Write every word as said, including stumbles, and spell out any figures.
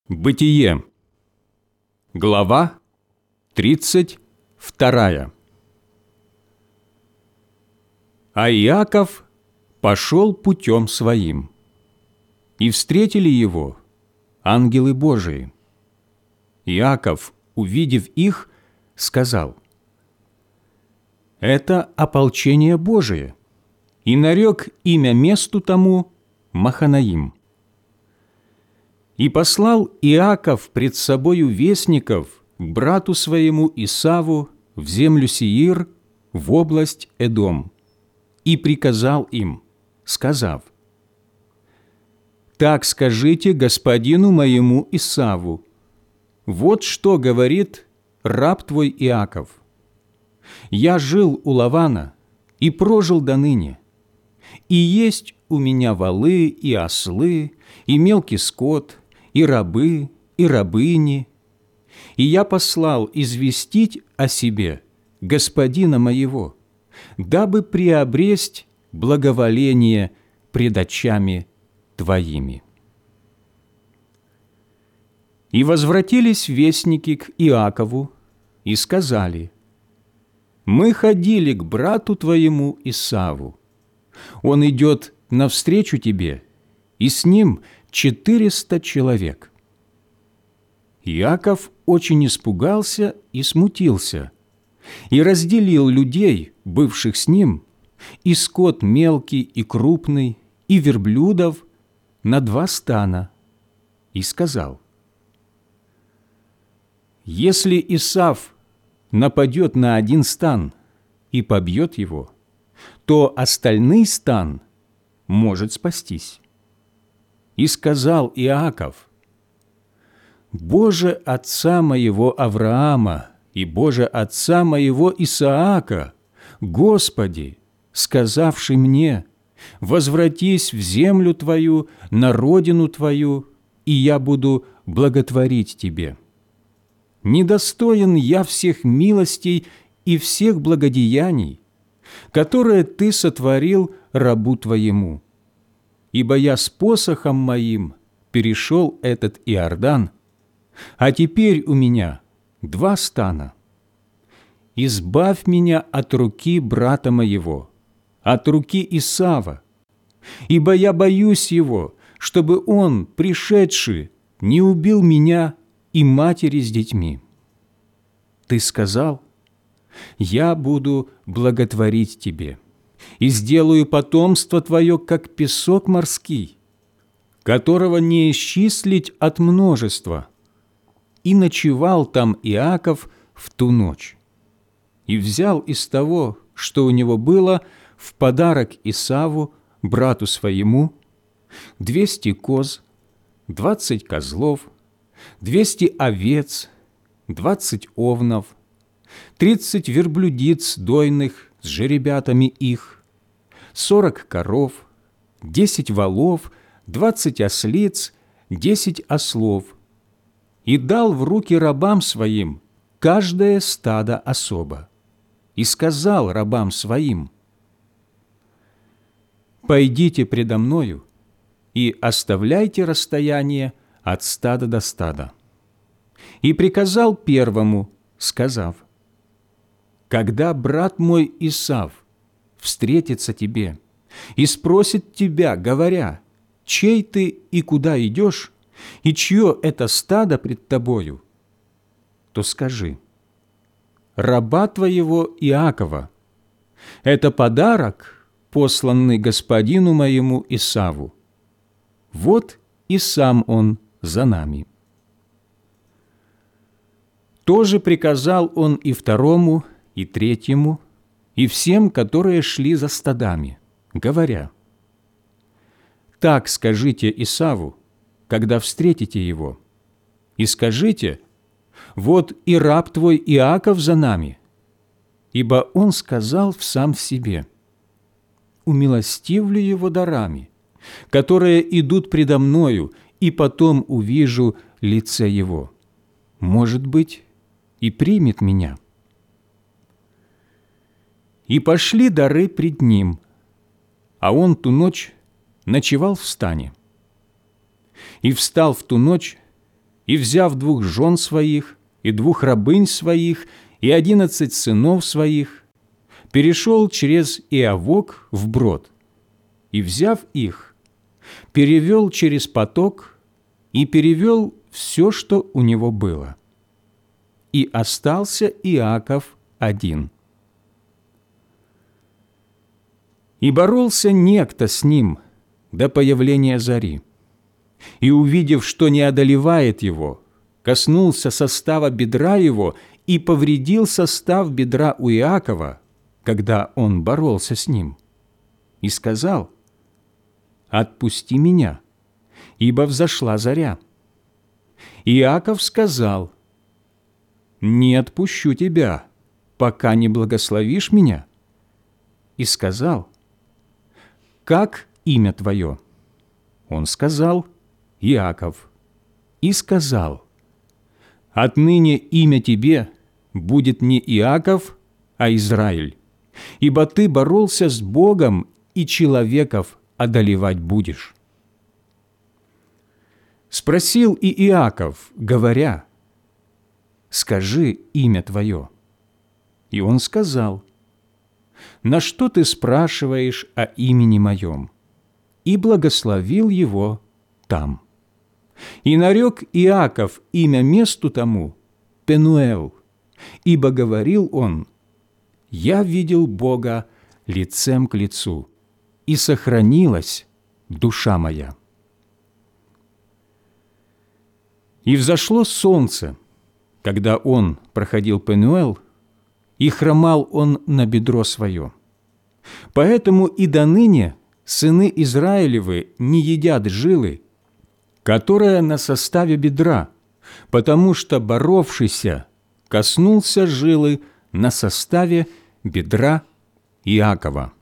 Бытие, глава тридцать вторая. А Иаков пошел путем своим, и встретили его ангелы Божии. Иаков, увидев их, сказал: «Это ополчение Божие», и нарек имя месту тому Маханаим. И послал Иаков пред собою вестников к брату своему Исаву в землю Сеир, в область Эдом, и приказал им, сказав: «Так скажите господину моему Исаву: вот что говорит раб твой Иаков. Я жил у Лавана и прожил до ныне, и есть у меня волы и ослы, и мелкий скот, и рабы, и рабыни, и я послал известить о себе господина моего, дабы приобресть благоволение пред очами твоими». И возвратились вестники к Иакову и сказали: «Мы ходили к брату твоему Исаву. Он идет навстречу тебе, и с ним четыреста человек». Иаков очень испугался и смутился, и разделил людей, бывших с ним, и скот мелкий и крупный, и верблюдов на два стана, и сказал: «Если Исав нападет на один стан и побьет его, то остальный стан может спастись». И сказал Иаков: «Боже отца моего Авраама и Боже отца моего Исаака, Господи, сказавший мне: возвратись в землю твою, на родину твою, и я буду благотворить тебе. Недостоин я всех милостей и всех благодеяний, которые ты сотворил рабу твоему. Ибо я с посохом моим перешел этот Иордан, а теперь у меня два стана. Избавь меня от руки брата моего, от руки Исава, ибо я боюсь его, чтобы он, пришедший, не убил меня и матери с детьми. Ты сказал: я буду благотворить тебе и сделаю потомство твое, как песок морский, которого не исчислить от множества. И ночевал там Иаков в ту ночь, и взял из того, что у него было, в подарок Исаву, брату своему, двести коз, двадцать козлов, двести овец, двадцать овнов, тридцать верблюдиц дойных с жеребятами их, сорок коров, десять волов, двадцать ослиц, десять ослов, и дал в руки рабам своим каждое стадо особо, и сказал рабам своим: «Пойдите предо мною и оставляйте расстояние от стада до стада». И приказал первому, сказав: «Когда брат мой Исав встретится тебе и спросит тебя, говоря: чей ты и куда идешь, и чье это стадо пред тобою, то скажи: раба твоего Иакова, это подарок, посланный господину моему Исаву. Вот и сам он за нами». Тоже приказал он и второму, и третьему, и всем, которые шли за стадами, говоря: «Так скажите Исаву, когда встретите его, и скажите: вот и раб твой Иаков за нами, ибо он сказал в сам себе: умилостивлю его дарами, которые идут предо мною, и потом увижу лице его. Может быть, и примет меня». И пошли дары пред ним, а он ту ночь ночевал в стане. И встал в ту ночь и, взяв двух жен своих, и двух рабынь своих, и одиннадцать сынов своих, перешел через Иавок вброд, и, взяв их, перевел через поток и перевел все, что у него было. И остался Иаков один. И боролся некто с ним до появления зари, и, увидев, что не одолевает его, коснулся состава бедра его и повредил состав бедра у Иакова, когда он боролся с ним, и сказал: «Отпусти меня, ибо взошла заря». Иаков сказал: «Не отпущу тебя, пока не благословишь меня». И сказал: «Как имя твое?» Он сказал: «Иаков». И сказал: «Отныне имя тебе будет не Иаков, а Израиль, ибо ты боролся с Богом и человеков одолевать будешь». Спросил и Иаков, говоря: «Скажи имя твое». И он сказал: «На что ты спрашиваешь о имени моем?» И благословил его там. И нарек Иаков имя месту тому Пенуэл, ибо говорил он: «Я видел Бога лицем к лицу, и сохранилась душа моя». И взошло солнце, когда он проходил Пенуэл, и хромал он на бедро свое. Поэтому и доныне сыны Израилевы не едят жилы, которая на составе бедра, потому что боровшийся коснулся жилы на составе бедра Иакова.